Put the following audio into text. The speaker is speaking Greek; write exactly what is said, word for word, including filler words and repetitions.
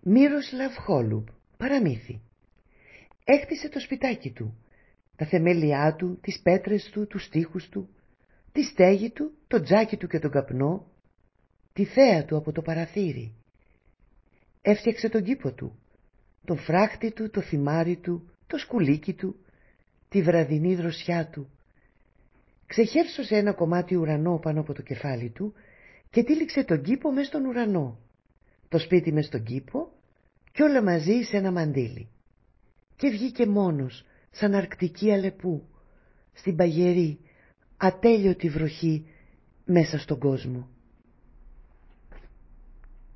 Μύροσλαβ Χόλουμπ, παραμύθι. Έκτισε το σπιτάκι του, τα θεμέλια του, τις πέτρες του, τους τοίχους του, τη στέγη του, το τζάκι του και τον καπνό, τη θέα του από το παραθύρι. Έφτιαξε τον κήπο του, τον φράχτη του, το θυμάρι του, το σκουλίκι του, τη βραδινή δροσιά του. Ξεχέρσωσε ένα κομμάτι ουρανό πάνω από το κεφάλι του και τύλιξε τον κήπο μες στον ουρανό, το σπίτι μες στον κήπο κι όλα μαζί σε ένα μαντίλι. Και βγήκε μόνος σαν αρκτική αλεπού στην παγερή ατέλειωτη βροχή μέσα στον κόσμο.